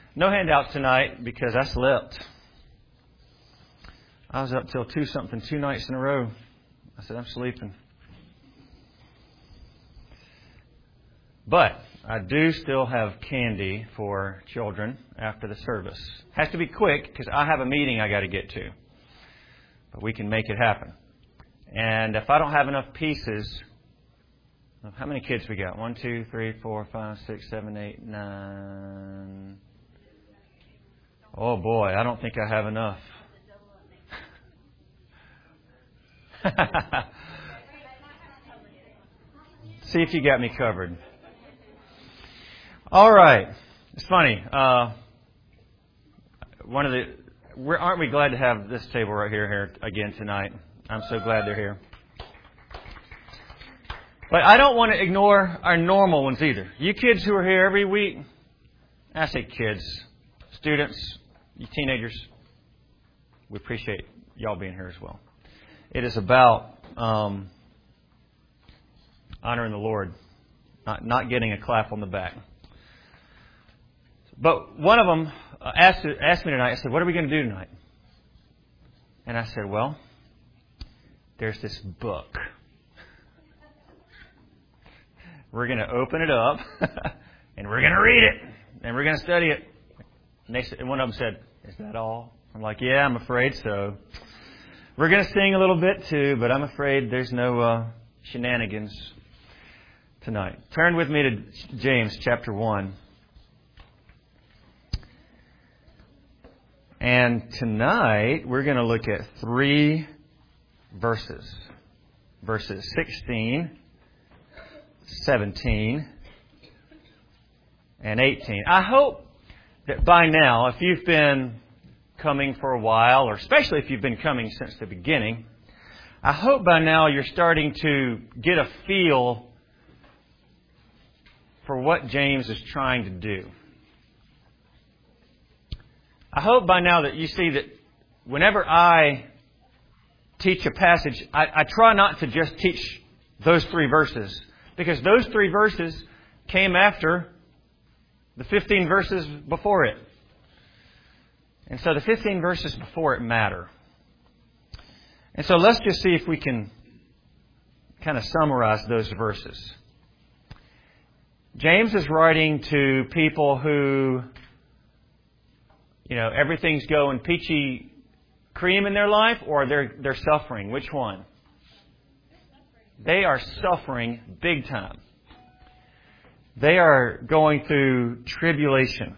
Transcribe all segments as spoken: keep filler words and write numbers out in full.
No handouts tonight because I slept. I was up till two something, two nights in a row. I said, I'm sleeping. But I do still have candy for children after the service. Has to be quick because I have a meeting I got to get to. But we can make it happen. And if I don't have enough pieces, how many kids we got? One, two, three, four, five, six, seven, eight, nine. Oh boy, I don't think I have enough. See if you got me covered. All right. It's funny. Uh, one of the, we're, aren't we glad to have this table right here, here again tonight? I'm so glad they're here. But I don't want to ignore our normal ones either. You kids who are here every week, I say kids, students, you teenagers, we appreciate y'all being here as well. It is about um, honoring the Lord, not, not getting a clap on the back. But one of them asked, asked me tonight, I said, what are we going to do tonight? And I said, well, there's this book. We're going to open it up, and we're going to read it, and we're going to study it. And, they, and one of them said, is that all? I'm like, yeah, I'm afraid so. We're going to sing a little bit too, but I'm afraid there's no uh, shenanigans tonight. Turn with me to James chapter one. And tonight we're going to look at three verses. Verses sixteen, seventeen, and eighteen. I hope that by now, if you've been coming for a while, or especially if you've been coming since the beginning, I hope by now you're starting to get a feel for what James is trying to do. I hope by now that you see that whenever I teach a passage, I, I try not to just teach those three verses, because those three verses came after the fifteen verses before it. And so the fifteen verses before it matter. And so let's just see if we can kind of summarize those verses. James is writing to people who, you know, everything's going peachy cream in their life, or they're they're suffering. Which one? They are suffering big time. They are going through tribulation.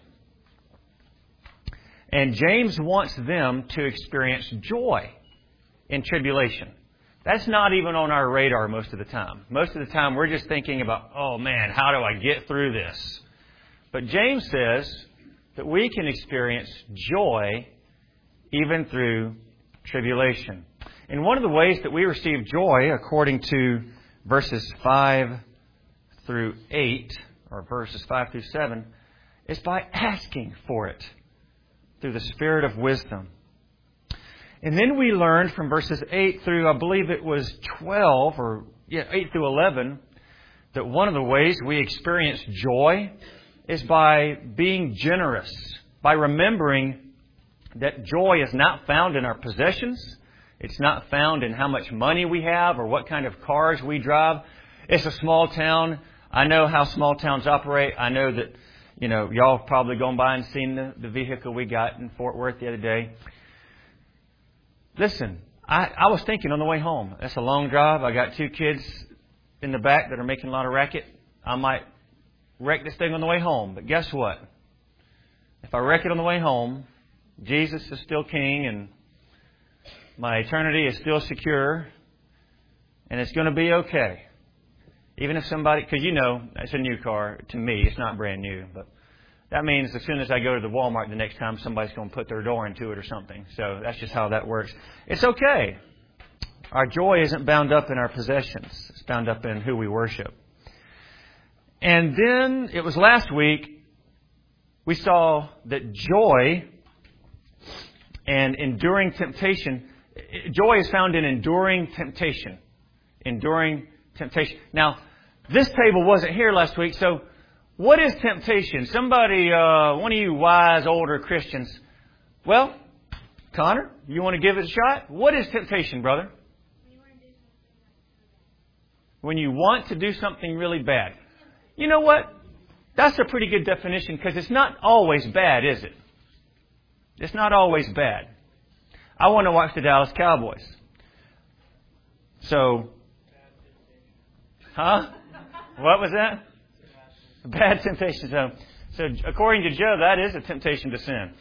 And James wants them to experience joy in tribulation. That's not even on our radar most of the time. Most of the time we're just thinking about, oh man, how do I get through this? But James says that we can experience joy even through tribulation. And one of the ways that we receive joy, according to verses five through eight, or verses five through seven, is by asking for it through the Spirit of wisdom. And then we learned from verses eight through, I believe it was twelve, or yeah, eight through eleven, that one of the ways we experience joy is by being generous, by remembering that joy is not found in our possessions. It's not found in how much money we have or what kind of cars we drive. It's a small town. I know how small towns operate. I know that, you know, y'all have probably gone by and seen the, the vehicle we got in Fort Worth the other day. Listen, I, I was thinking on the way home, that's a long drive. I got two kids in the back that are making a lot of racket. I might wreck this thing on the way home. But guess what? If I wreck it on the way home, Jesus is still king and my eternity is still secure, and it's going to be okay. Even if somebody, because you know, it's a new car to me, it's not brand new, but that means as soon as I go to the Walmart the next time, somebody's going to put their door into it or something. So that's just how that works. It's okay. Our joy isn't bound up in our possessions. It's bound up in who we worship. And then it was last week, we saw that joy and enduring temptation, joy is found in enduring temptation. Enduring temptation. Now, this table wasn't here last week, so What is temptation? Somebody, uh, one of you wise older Christians. Well, Connor, you want to give it a shot? What is temptation, brother? When you want to do something really bad. You know what? That's a pretty good definition because it's not always bad, is it? It's not always bad. I want to watch the Dallas Cowboys. So, huh? What was that? Bad temptation. So, so according to Joe, that is a temptation to sin.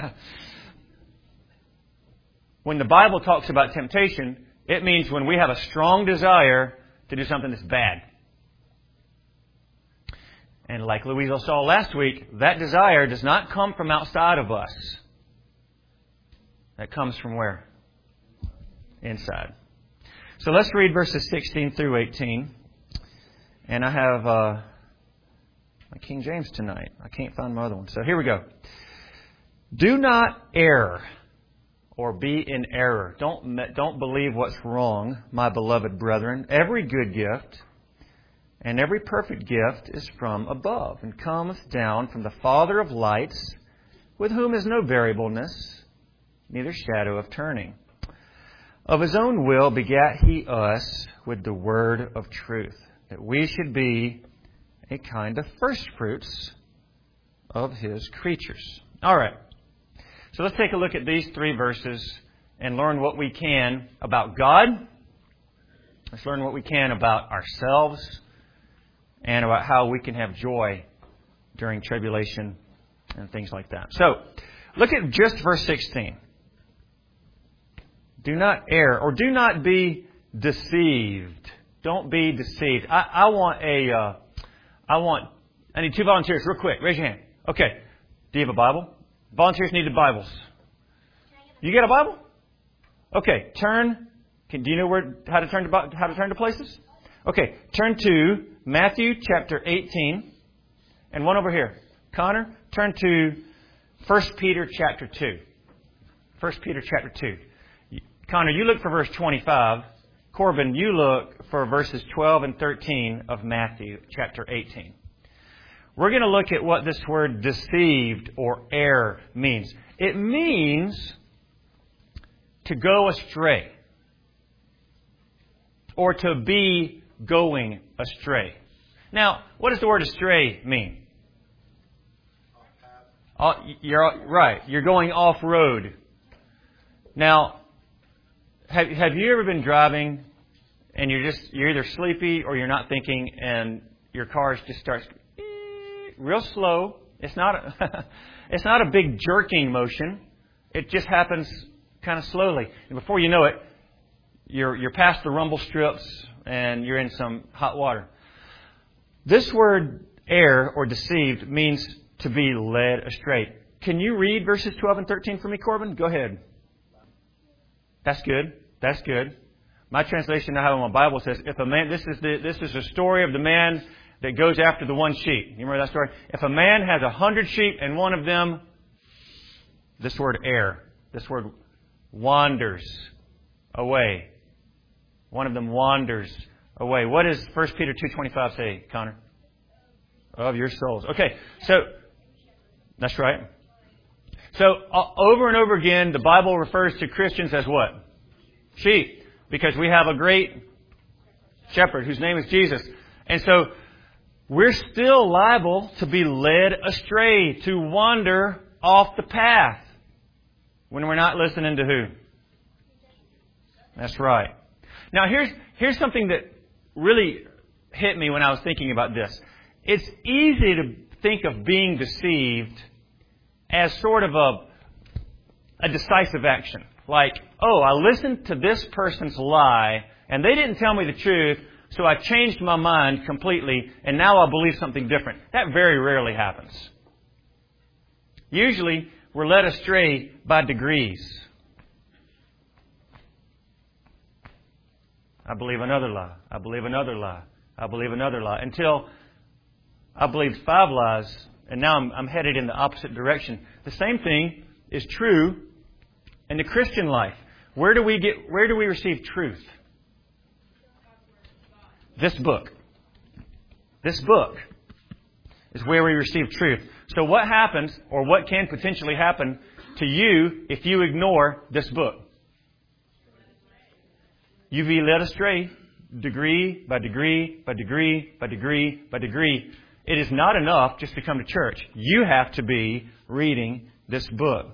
When the Bible talks about temptation, it means when we have a strong desire to do something that's bad. And like Louisa saw last week, that desire does not come from outside of us. That comes from where? Inside. So let's read verses sixteen through eighteen. And I have uh, my King James tonight. I can't find my other one. So here we go. Do not err or be in error. Don't, don't believe what's wrong, my beloved brethren. Every good gift and every perfect gift is from above and comes down from the Father of lights, with whom is no variableness, neither shadow of turning. Of His own will begat He us with the word of truth, that we should be a kind of firstfruits of His creatures. All right. So let's take a look at these three verses and learn what we can about God. Let's learn what we can about ourselves and about how we can have joy during tribulation and things like that. So, look at just verse sixteen. Do not err, or do not be deceived. Don't be deceived. I, I want a, uh, I want, I need two volunteers real quick. Raise your hand. Okay. Do you have a Bible? Volunteers need the Bibles. You get a Bible? Okay. Turn. Can, do you know where how to turn to how to turn to places? Okay. Turn to Matthew chapter eighteen, and one over here. Connor, turn to First Peter chapter two. First Peter chapter two. Connor, you look for verse twenty-five. Corbin, you look for verses twelve and thirteen of Matthew chapter eighteen. We're going to look at what this word deceived or err means. It means to go astray or to be going astray. Now, what does the word astray mean? Uh, you're right. You're going off road. Now, have have you ever been driving and you're just you're either sleepy or you're not thinking, and your car just starts real slow. It's not a, it's not a big jerking motion. It just happens kind of slowly, and before you know it, you're you're past the rumble strips and you're in some hot water. This word err or deceived means to be led astray. Can you read verses twelve and thirteen for me, Corbin? Go ahead. That's good. That's good. My translation I have in my Bible says, "If a man," this is the this is the story of the man that goes after the one sheep. You remember that story? If a man has a hundred sheep and one of them, this word err, this word wanders away. One of them wanders away. What does First Peter two twenty-five say, Connor? Of your souls. Okay, so that's right. So uh, over and over again, the Bible refers to Christians as what? Sheep. Because we have a great shepherd whose name is Jesus. And so we're still liable to be led astray, to wander off the path when we're not listening to who? That's right. Now here's here's something that really hit me when I was thinking about this. It's easy to think of being deceived as sort of a, a decisive action. Like, oh, I listened to this person's lie and they didn't tell me the truth, so I changed my mind completely and now I believe something different. That very rarely happens. Usually, we're led astray by degrees. I believe another lie. I believe another lie. I believe another lie. Until I believed five lies, and now I'm, I'm headed in the opposite direction. The same thing is true in the Christian life. Where do we get? Where do we receive truth? This book. This book. is where we receive truth. So what happens, or what can potentially happen to you if you ignore this book? You be led astray degree by degree by degree by degree by degree. It is not enough just to come to church. You have to be reading this book.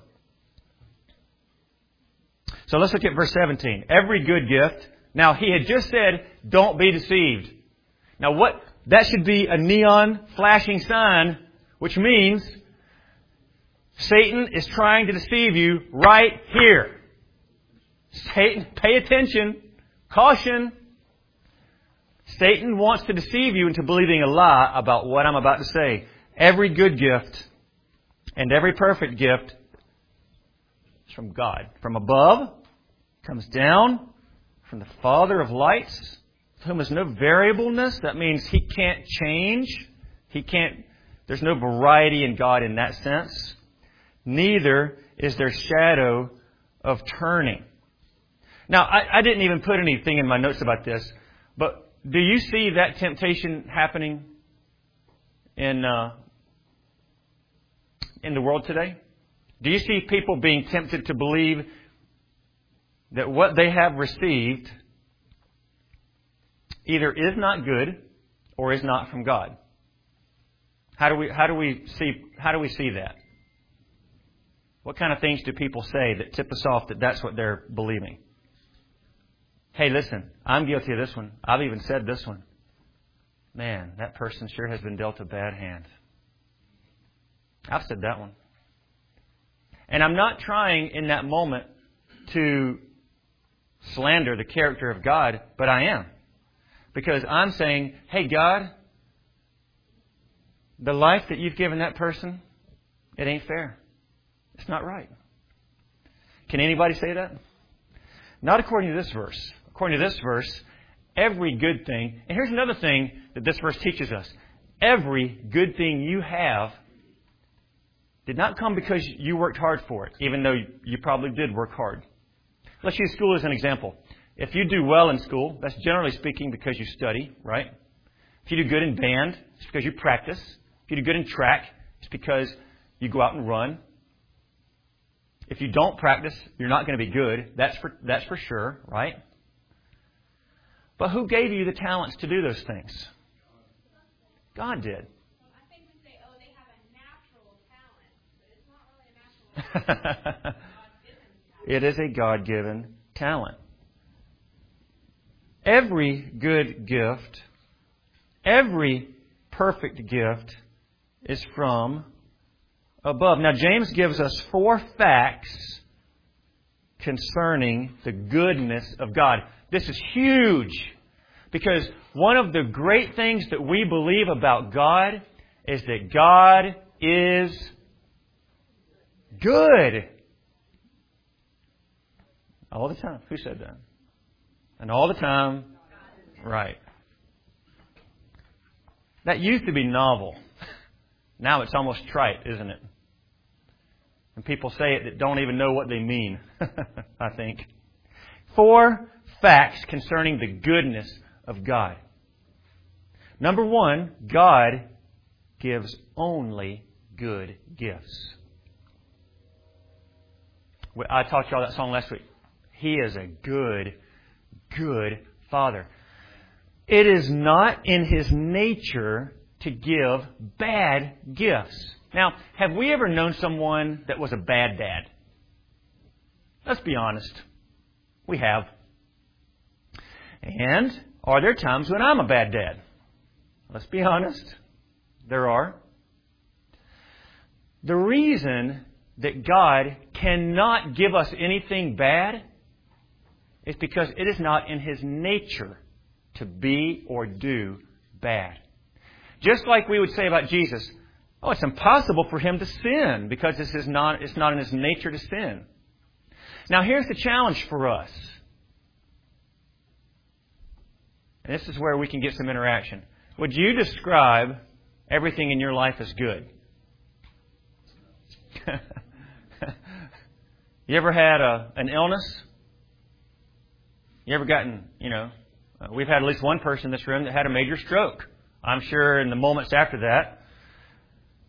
So let's look at verse seventeen. Every good gift. Now, he had just said, don't be deceived. Now, what? That should be a neon flashing sign, which means Satan is trying to deceive you right here. Satan, pay attention. Caution. Satan wants to deceive you into believing a lie about what I'm about to say. Every good gift and every perfect gift is from God. From above, comes down from the Father of lights, with whom is no variableness. That means He can't change. He can't, there's no variety in God in that sense. Neither is there shadow of turning. Now, I, I didn't even put anything in my notes about this, but do you see that temptation happening in uh, in the world today? Do you see people being tempted to believe that what they have received either is not good or is not from God? How do we how do we see how do we see that? What kind of things do people say that tip us off that that's what they're believing? Hey, listen, I'm guilty of this one. I've even said this one. Man, that person sure has been dealt a bad hand. I've said that one. And I'm not trying in that moment to slander the character of God, but I am. Because I'm saying, hey, God, the life that you've given that person, it ain't fair. It's not right. Can anybody say that? Not according to this verse. According to this verse, every good thing, and here's another thing that this verse teaches us. Every good thing you have did not come because you worked hard for it, even though you probably did work hard. Let's use school as an example. If you do well in school, that's generally speaking because you study, right? If you do good in band, it's because you practice. If you do good in track, it's because you go out and run. If you don't practice, you're not going to be good. That's for, that's for sure, right? But who gave you the talents to do those things? God did. I think we say, oh, they have a natural talent, but it's not really a natural talent. It is a God-given talent. Every good gift, every perfect gift is from above. Now, James gives us four facts concerning the goodness of God. This is huge because one of the great things that we believe about God is that God is good. All the time. Who said that? And all the time. Right. That used to be novel. Now it's almost trite, isn't it? And people say it that don't even know what they mean, I think. Four facts concerning the goodness of God. Number one, God gives only good gifts. I taught you all that song last week. He is a good, good Father. It is not in His nature to give bad gifts. Now, have we ever known someone that was a bad dad? Let's be honest. We have. And are there times when I'm a bad dad? Let's be honest. There are. The reason that God cannot give us anything bad is because it is not in His nature to be or do bad. Just like we would say about Jesus, oh, it's impossible for Him to sin because this is not, it's not in His nature to sin. Now, here's the challenge for us. And this is where we can get some interaction. Would you describe everything in your life as good? You ever had a, an illness? You ever gotten, you know, uh, we've had at least one person in this room that had a major stroke. I'm sure in the moments after that,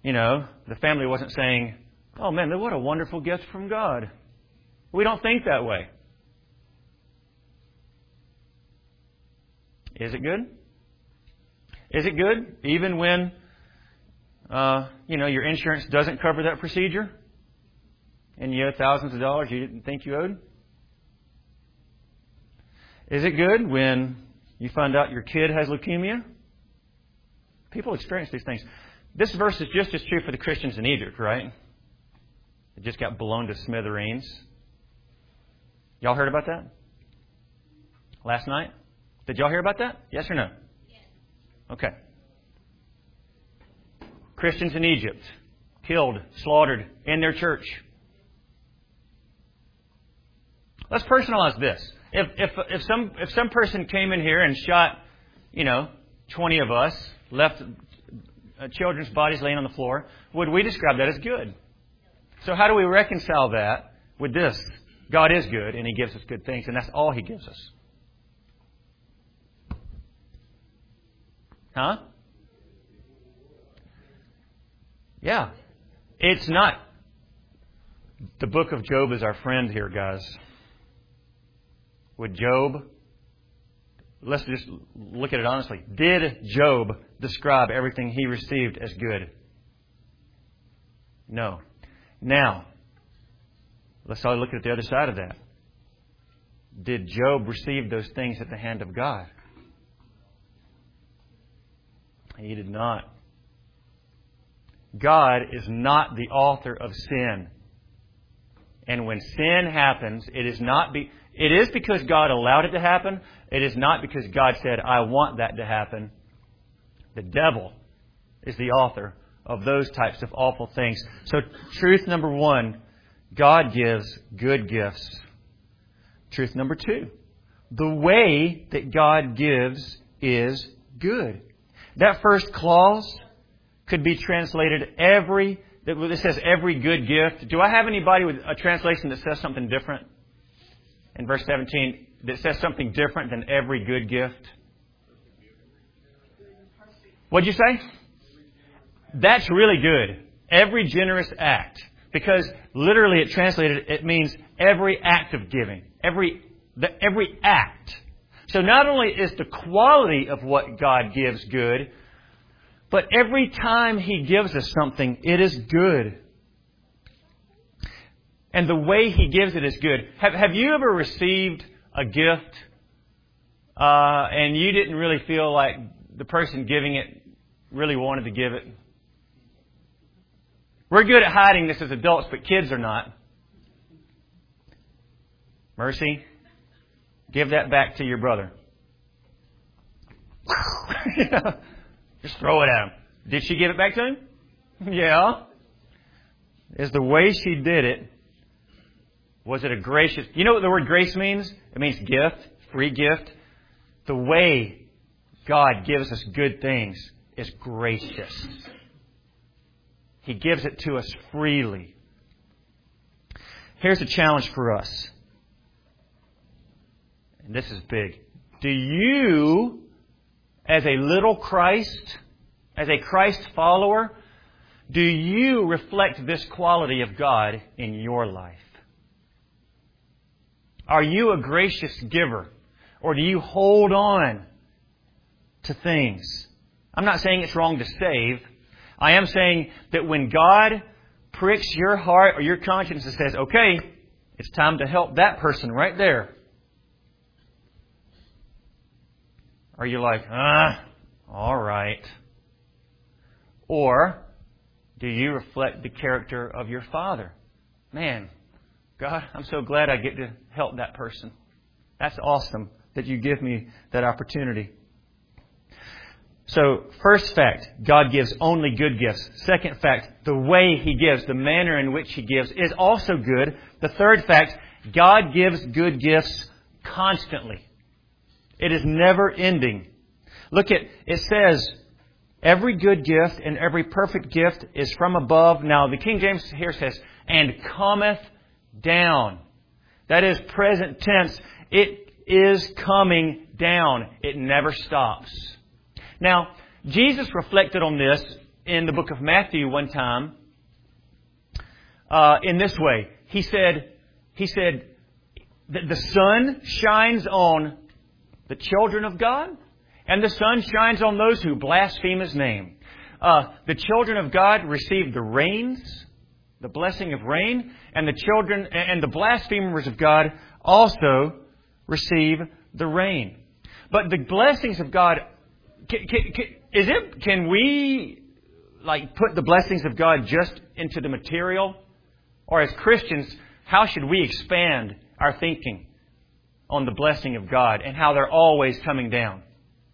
you know, the family wasn't saying, oh man, what a wonderful gift from God. We don't think that way. Is it good? Is it good even when, uh, you know, your insurance doesn't cover that procedure and you owe thousands of dollars you didn't think you owed? Is it good when you find out your kid has leukemia? People experience these things. This verse is just as true for the Christians in Egypt, right? It just got blown to smithereens. Y'all heard about that? Last night? Did y'all hear about that? Yes or no? Yes. Okay. Christians in Egypt killed, slaughtered in their church. Let's personalize this. If if if some if some person came in here and shot, you know, twenty of us, left uh, children's bodies laying on the floor, would we describe that as good? So how do we reconcile that with this? God is good and He gives us good things, and that's all He gives us. Huh? Yeah. It's not. The book of Job is our friend here, guys. With Job, let's just look at it honestly. Did Job describe everything he received as good? No. Now, let's all look at the other side of that. Did Job receive those things at the hand of God? He did not. God is not the author of sin. And when sin happens, it is not be, it is because God allowed it to happen. It is not because God said, I want that to happen. The devil is the author of those types of awful things. So truth number one, God gives good gifts. Truth number two, the way that God gives is good. That first clause could be translated every, it says every good gift. Do I have anybody with a translation that says something different? In verse seventeen, that says something different than every good gift? What'd you say? That's really good. Every generous act. Because literally it translated, it means every act of giving. Every, the, every act. So not only is the quality of what God gives good, but every time He gives us something, it is good. And the way He gives it is good. Have, have you ever received a gift uh, and you didn't really feel like the person giving it really wanted to give it? We're good at hiding this as adults, but kids are not. Mercy, give that back to your brother. Just throw it at him. Did she give it back to him? Yeah. Is the way she did it, was it a gracious... You know what the word grace means? It means gift, free gift. The way God gives us good things is gracious. He gives it to us freely. Here's a challenge for us. And this is big. Do you, as a little Christ, as a Christ follower, do you reflect this quality of God in your life? Are you a gracious giver? Or do you hold on to things? I'm not saying it's wrong to save. I am saying that when God pricks your heart or your conscience and says, okay, it's time to help that person right there. Are you like, ah, all right. Or do you reflect the character of your Father? Man, God, I'm so glad I get to help that person. That's awesome that you give me that opportunity. So, first fact, God gives only good gifts. Second fact, the way He gives, the manner in which He gives is also good. The third fact, God gives good gifts constantly. It is never ending. Look at, it says, every good gift and every perfect gift is from above. Now, the King James here says, and cometh down. That is present tense. It is coming down. It never stops. Now, Jesus reflected on this in the book of Matthew one time uh, in this way. He said, he said that the sun shines on the children of God, and the sun shines on those who blaspheme His name. Uh, the children of God receive the rains, the blessing of rain, and the children and the blasphemers of God also receive the rain. But the blessings of God, can, can, can, is it? Can we like put the blessings of God just into the material, or as Christians, how should we expand our thinking on the blessing of God and how they're always coming down?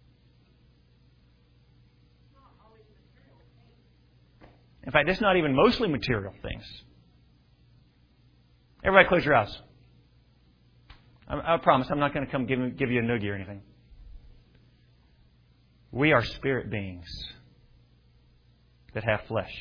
In fact, it's not even mostly material things. Everybody close your eyes. I, I promise I'm not going to come give, give you a noogie or anything. We are spirit beings that have flesh.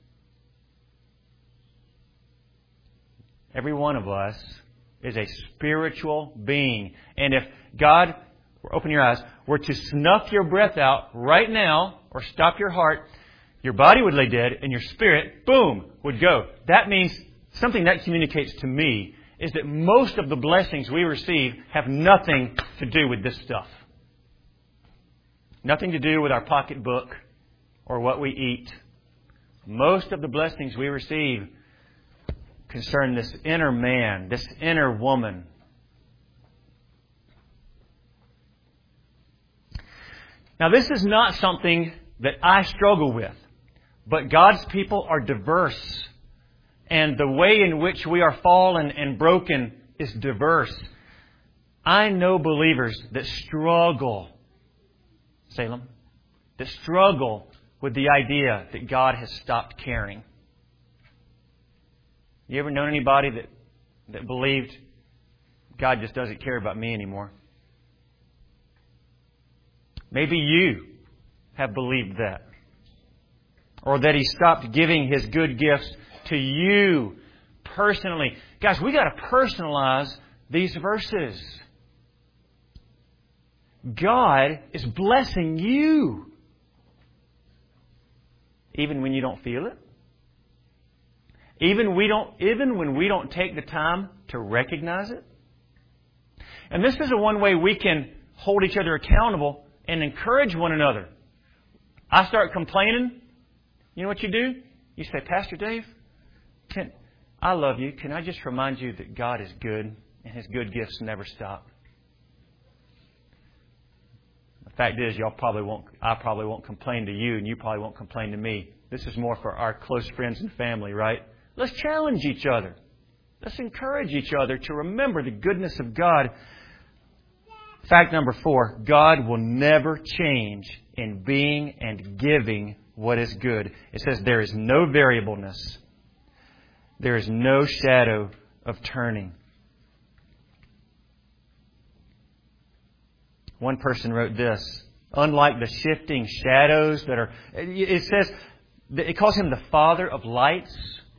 Every one of us is a spiritual being. And if God, open your eyes, were to snuff your breath out right now or stop your heart, your body would lay dead and your spirit, boom, would go. That means something that communicates to me is that most of the blessings we receive have nothing to do with this stuff. Nothing to do with our pocketbook or what we eat. Most of the blessings we receive concern this inner man, this inner woman. Now, this is not something that I struggle with. But God's people are diverse. And the way in which we are fallen and broken is diverse. I know believers that struggle, Salem, that struggle with the idea that God has stopped caring. You ever known anybody that, that believed God just doesn't care about me anymore? Maybe you have believed that. Or that He stopped giving His good gifts to you personally. Guys, we got to personalize these verses. God is blessing you. Even when you don't feel it. Even we don't, even when we don't take the time to recognize it. And this is the one way we can hold each other accountable and encourage one another. I start complaining. You know what you do? You say, Pastor Dave, can, I love you. Can I just remind you that God is good and His good gifts never stop? The fact is, y'all probably won't, I probably won't complain to you and you probably won't complain to me. This is more for our close friends and family, right? Let's challenge each other. Let's encourage each other to remember the goodness of God. Fact number four, God will never change in being and giving what is good. It says there is no variableness. There is no shadow of turning. One person wrote this. Unlike the shifting shadows that are... It says... It calls Him the Father of lights.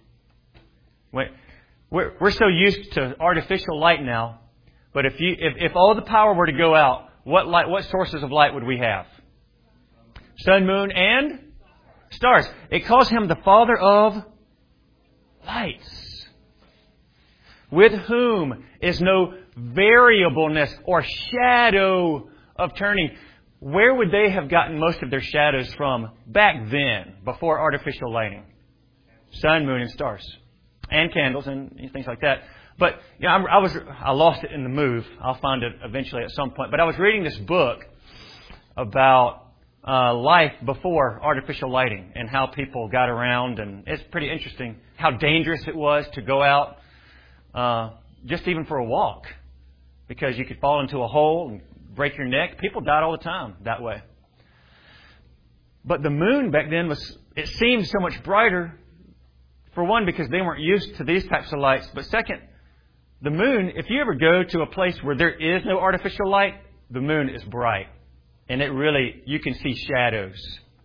We're, we're so used to artificial light now. But if you, if, if all the power were to go out, what light, what sources of light would we have? Sun, moon, and stars. It calls Him the Father of lights, with whom is no variableness or shadow of turning. Where would they have gotten most of their shadows from back then, before artificial lighting? Sun, moon, and stars, and candles and things like that. But you know, I was I lost it in the move. I'll find it eventually at some point. But I was reading this book about uh, life before artificial lighting and how people got around, and it's pretty interesting how dangerous it was to go out, uh, just even for a walk, because you could fall into a hole and break your neck. People died all the time that way. But the moon back then was, it seemed so much brighter. For one, because they weren't used to these types of lights. But second, the moon, if you ever go to a place where there is no artificial light, the moon is bright. And it really, you can see shadows.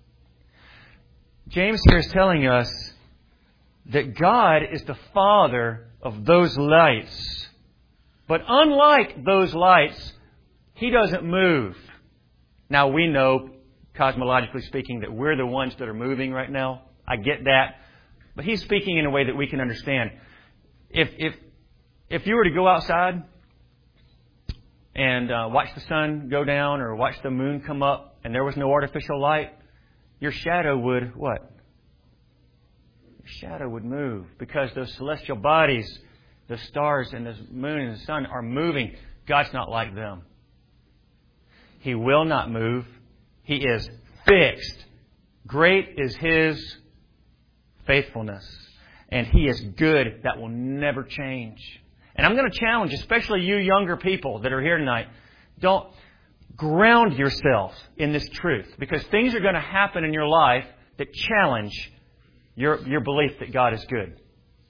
James here is telling us that God is the Father of those lights. But unlike those lights, He doesn't move. Now we know cosmologically speaking, that we're the ones that are moving right now. I get that. But He's speaking in a way that we can understand. If if if you were to go outside and uh, watch the sun go down or watch the moon come up and there was no artificial light, your shadow would what? Your shadow would move because those celestial bodies, the stars and the moon and the sun are moving. God's not like them. He will not move. He is fixed. Great is His faithfulness. And He is good. That will never change. And I'm going to challenge, especially you younger people that are here tonight, don't ground yourself in this truth. Because things are going to happen in your life that challenge your, your belief that God is good.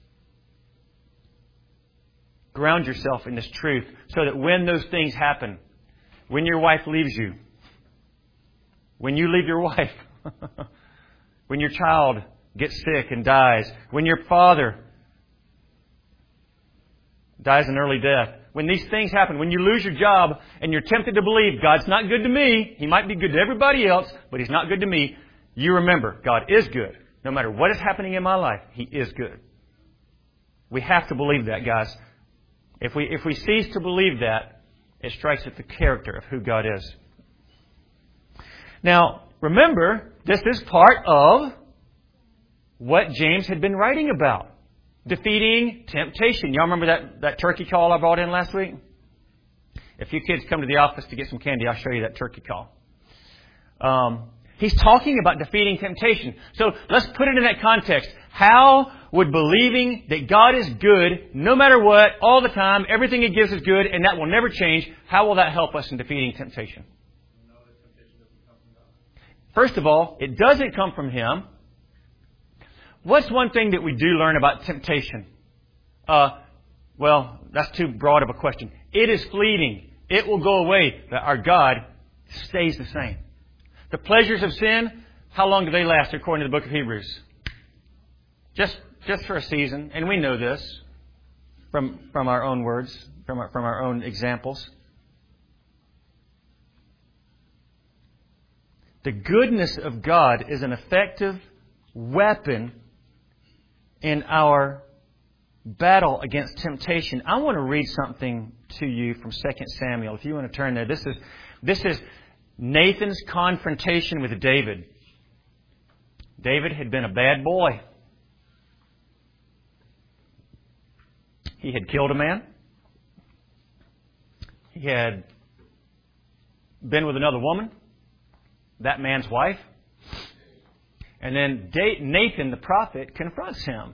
Ground yourself in this truth so that when those things happen, when your wife leaves you, when you leave your wife, when your child gets sick and dies, when your father dies an early death, when these things happen, when you lose your job and you're tempted to believe God's not good to me, He might be good to everybody else, but He's not good to me, you remember God is good. No matter what is happening in my life, He is good. We have to believe that, guys. If we if we cease to believe that, it strikes at the character of who God is. Now, remember, this is part of what James had been writing about. Defeating temptation. Y'all remember that, that turkey call I brought in last week? If you kids come to the office to get some candy, I'll show you that turkey call. Um, he's talking about defeating temptation. So let's put it in that context. How would believing that God is good, no matter what, all the time, everything He gives is good, and that will never change, how will that help us in defeating temptation? First of all, it doesn't come from Him. What's one thing that we do learn about temptation? Uh, well, that's too broad of a question. It is fleeting. It will go away. But our God stays the same. The pleasures of sin, how long do they last according to the book of Hebrews? Just just for a season. And we know this from, from our own words, from our, from our own examples. The goodness of God is an effective weapon in our battle against temptation. I want to read something to you from Second Samuel. If you want to turn there. This is this is Nathan's confrontation with David. David had been a bad boy. He had killed a man. He had been with another woman, that man's wife. And then Nathan, the prophet, confronts him.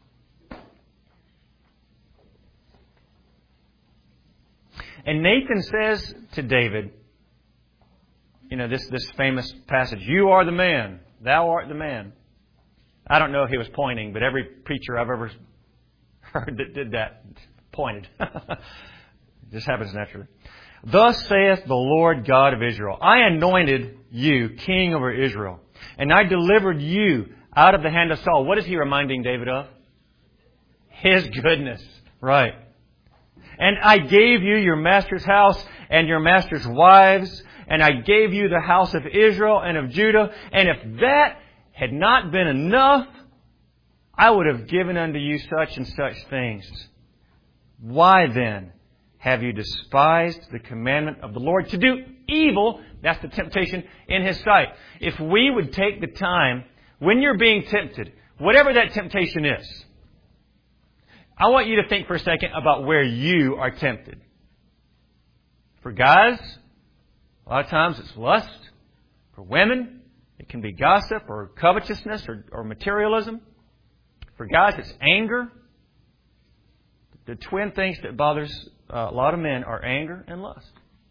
And Nathan says to David, you know, this, this famous passage, "You are the man, thou art the man." I don't know if he was pointing, but every preacher I've ever heard that did that pointed. It just happens naturally. "Thus saith the Lord God of Israel, I anointed you king over Israel, and I delivered you out of the hand of Saul." What is he reminding David of? His goodness. Right. "And I gave you your master's house and your master's wives, and I gave you the house of Israel and of Judah. And if that had not been enough, I would have given unto you such and such things. Why then have you despised the commandment of the Lord to do evil?" That's the temptation in His sight. If we would take the time, when you're being tempted, whatever that temptation is, I want you to think for a second about where you are tempted. For guys, a lot of times it's lust. For women, it can be gossip or covetousness or, or materialism. For guys, it's anger. The twin things that bothers uh, a lot of men are anger and lust.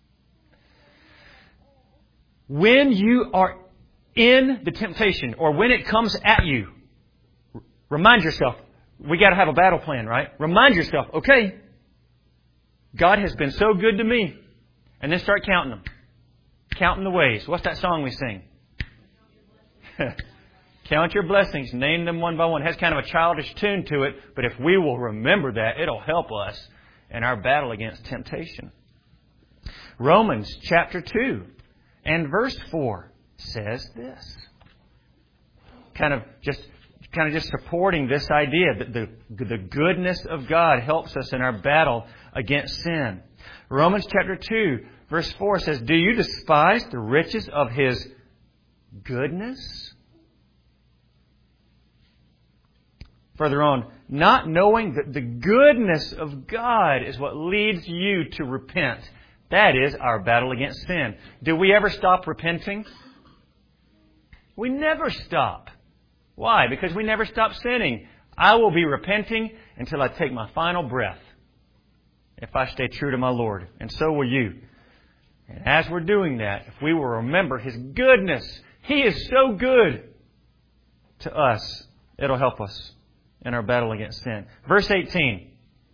When you are in the temptation, or when it comes at you, remind yourself, we got to have a battle plan, right? Remind yourself, okay, God has been so good to me. And then start counting them. Counting the ways. What's that song we sing? Count your blessings. Name them one by one. It has kind of a childish tune to it. But if we will remember that, it'll help us in our battle against temptation. Romans chapter two and verse four. says this. Kind of just kind of just supporting this idea that the, the goodness of God helps us in our battle against sin. Romans chapter two, verse four says, "Do you despise the riches of His goodness?" Further on, "Not knowing that the goodness of God is what leads you to repent." That is our battle against sin. Do we ever stop repenting? We never stop. Why? Because we never stop sinning. I will be repenting until I take my final breath, if I stay true to my Lord. And so will you. And as we're doing that, if we will remember His goodness, He is so good to us, it'll help us in our battle against sin. Verse eighteen.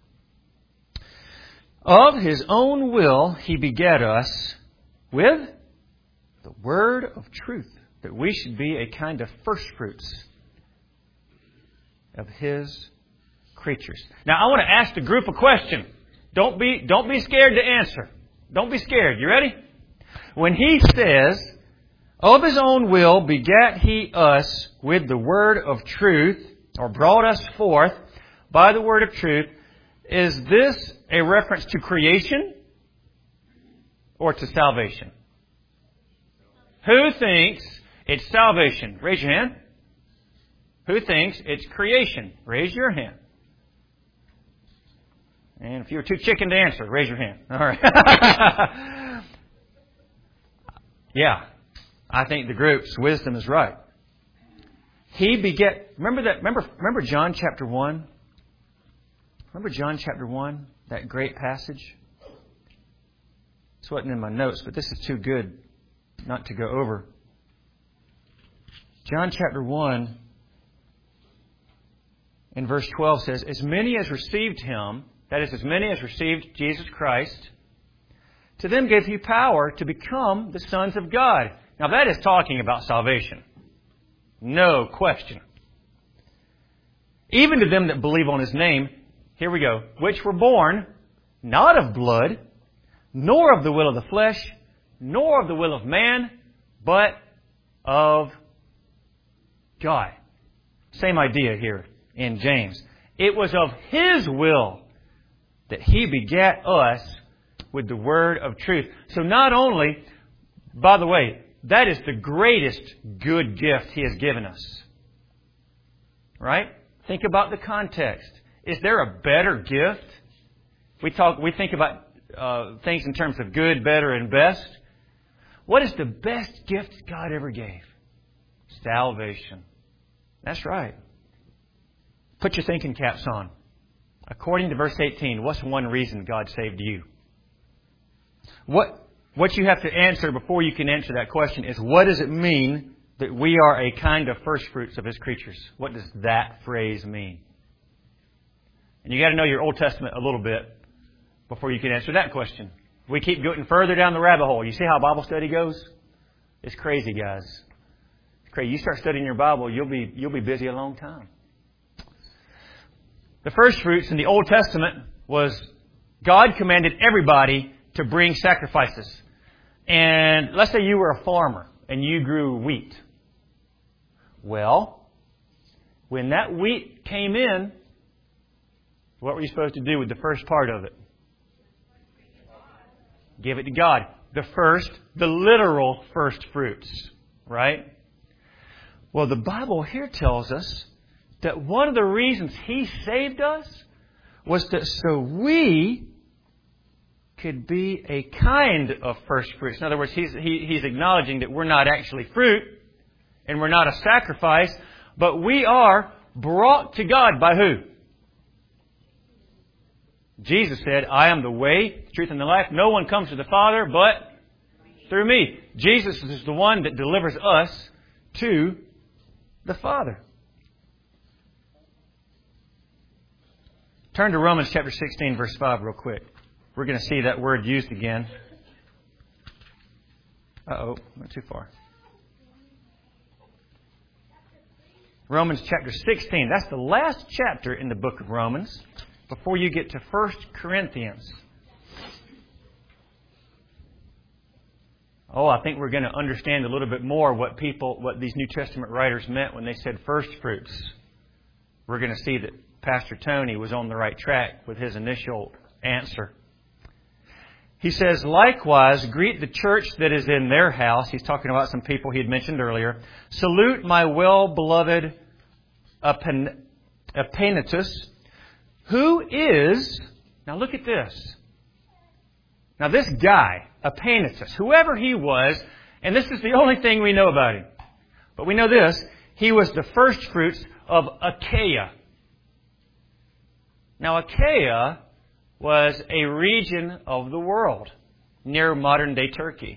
"Of His own will He begat us with the word of truth, that we should be a kind of firstfruits of His creatures." Now, I want to ask the group a question. Don't be, don't be scared to answer. Don't be scared. You ready? When He says, "Of His own will begat He us with the word of truth," or brought us forth by the word of truth, is this a reference to creation or to salvation? Who thinks it's salvation? Raise your hand. Who thinks it's creation? Raise your hand. And if you were too chicken to answer, raise your hand. All right. Yeah, I think the group's wisdom is right. He beget. Remember that. Remember. Remember John chapter one. Remember John chapter one. That great passage. This wasn't in my notes, but this is too good not to go over. John chapter one. In verse twelve says, "As many as received Him," that is, as many as received Jesus Christ, "to them gave He power to become the sons of God." Now that is talking about salvation. No question. "Even to them that believe on His name," here we go, "which were born not of blood, nor of the will of the flesh, nor of the will of man, but of God." Same idea here in James. It was of His will that He begat us with the word of truth. So not only, by the way, that is the greatest good gift He has given us. Right? Think about the context. Is there a better gift? We talk. We think about uh, things in terms of good, better, and best. What is the best gift God ever gave? Salvation. That's right. Put your thinking caps on. According to verse eighteen, what's one reason God saved you? What what you have to answer before you can answer that question is, what does it mean that we are a kind of firstfruits of His creatures? What does that phrase mean? And you got to know your Old Testament a little bit before you can answer that question. We keep going further down the rabbit hole. You see how Bible study goes? It's crazy, guys. It's crazy. You start studying your Bible, you'll be you'll be busy a long time. The first fruits in the Old Testament was God commanded everybody to bring sacrifices. And let's say you were a farmer and you grew wheat. Well, when that wheat came in, what were you supposed to do with the first part of it? Give it to God. The first, the literal first fruits. Right? Well, the Bible here tells us that one of the reasons He saved us was that so we could be a kind of first fruits. In other words, he's, he, he's acknowledging that we're not actually fruit and we're not a sacrifice, but we are brought to God by who? Jesus said, "I am the way, the truth, and the life. No one comes to the Father but through me." Jesus is the one that delivers us to the Father. Turn to Romans chapter sixteen, verse five real quick. We're going to see that word used again. Uh-oh, went too far. Romans chapter sixteen. That's the last chapter in the book of Romans before you get to First Corinthians. Oh, I think we're going to understand a little bit more what people, what these New Testament writers meant when they said first fruits. We're going to see that Pastor Tony was on the right track with his initial answer. He says, likewise, greet the church that is in their house. He's talking about some people he had mentioned earlier. Salute my well-beloved Epaenetus, who is, now look at this. Now this guy, Epaenetus, whoever he was, and this is the only thing we know about him. But we know this, he was the first fruits of Achaia. Now Achaia was a region of the world near modern-day Turkey.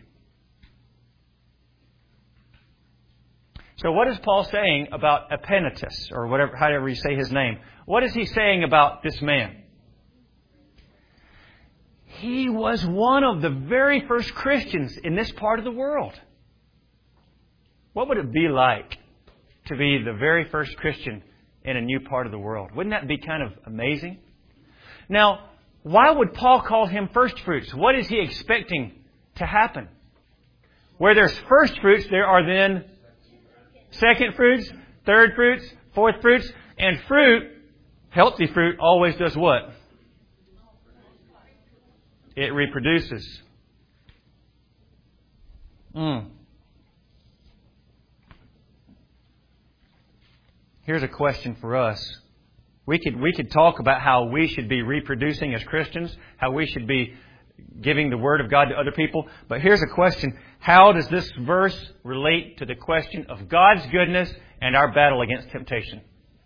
So what is Paul saying about Epaenetus, or whatever, however you say his name? What is he saying about this man? He was one of the very first Christians in this part of the world. What would it be like to be the very first Christian in a new part of the world? Wouldn't that be kind of amazing? Now, why would Paul call him first fruits? What is he expecting to happen? Where there's first fruits, there are then second fruits, third fruits, fourth fruits, and fruit, healthy fruit, always does what? It reproduces. Mm. Here's a question for us. We could we could talk about how we should be reproducing as Christians, how we should be giving the Word of God to other people. But here's a question. How does this verse relate to the question of God's goodness and our battle against temptation?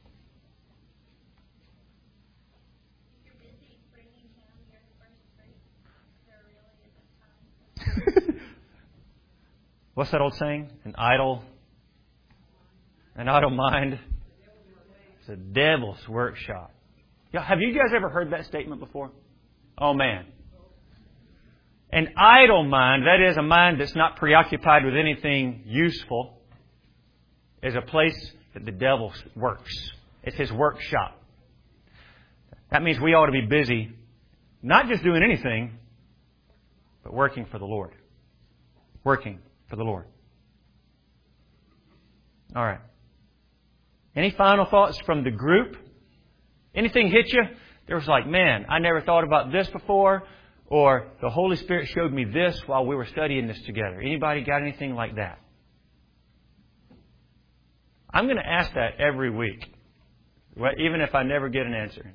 What's that old saying? An idle, an idle mind. It's a devil's workshop. Have you guys ever heard that statement before? Oh man. An idle mind, that is a mind that's not preoccupied with anything useful, is a place that the devil works. It's his workshop. That means we ought to be busy, not just doing anything, but working for the Lord. Working for the Lord. All right. Any final thoughts from the group? Anything hit you? There was like, man, I never thought about this before. Or the Holy Spirit showed me this while we were studying this together. Anybody got anything like that? I'm going to ask that every week. Even if I never get an answer.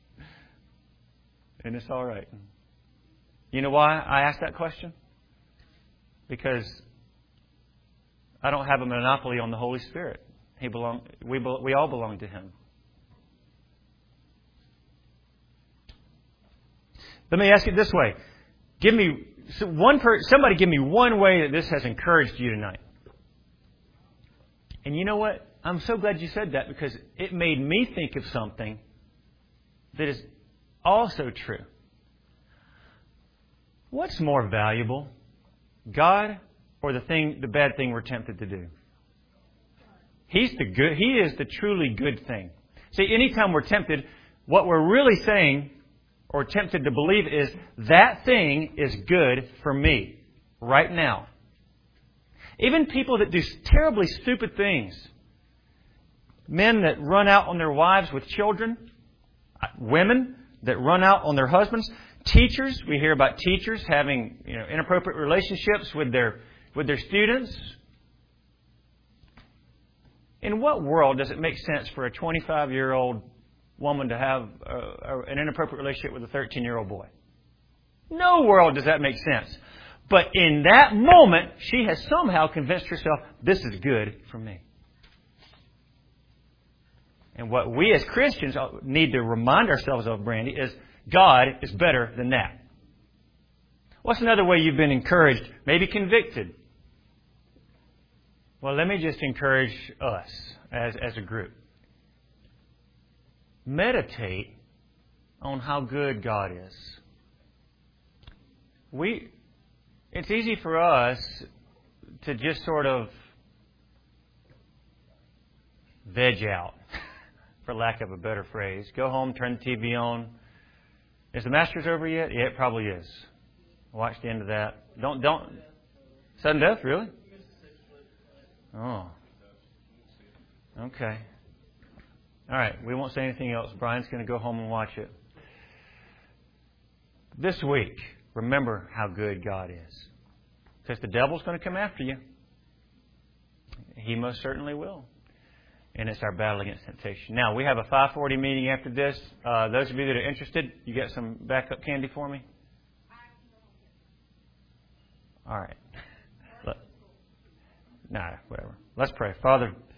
And it's all right. You know why I ask that question? Because I don't have a monopoly on the Holy Spirit. He belong. We we all belong to Him. Let me ask it this way: Give me one. Per, somebody give me one way that this has encouraged you tonight. And you know what? I'm so glad you said that because it made me think of something that is also true. What's more valuable, God or the thing, the bad thing we're tempted to do? He's the good. He is the truly good thing. See, anytime we're tempted, what we're really saying or tempted to believe is that thing is good for me right now. Even people that do terribly stupid things, men that run out on their wives with children, women that run out on their husbands, teachers. We hear about teachers having, you know, inappropriate relationships with their with their students. In what world does it make sense for a twenty-five-year-old woman to have a, a, an inappropriate relationship with a thirteen-year-old boy? No world does that make sense. But in that moment, she has somehow convinced herself, this is good for me. And what we as Christians need to remind ourselves of, Brandy, is God is better than that. What's another way you've been encouraged, maybe convicted? Well, let me just encourage us as, as a group. Meditate on how good God is. We, it's easy for us to just sort of veg out, for lack of a better phrase. Go home, turn the T V on. Is the Masters over yet? Yeah, it probably is. Watch the end of that. Don't don't Sudden death, really? Oh. Okay. All right. We won't say anything else. Brian's going to go home and watch it. This week, remember how good God is. Because the devil's going to come after you. He most certainly will. And it's our battle against temptation. Now, we have a five forty meeting after this. Uh, those of you that are interested, you got some backup candy for me? All right. Let, nah, whatever. Let's pray. Father,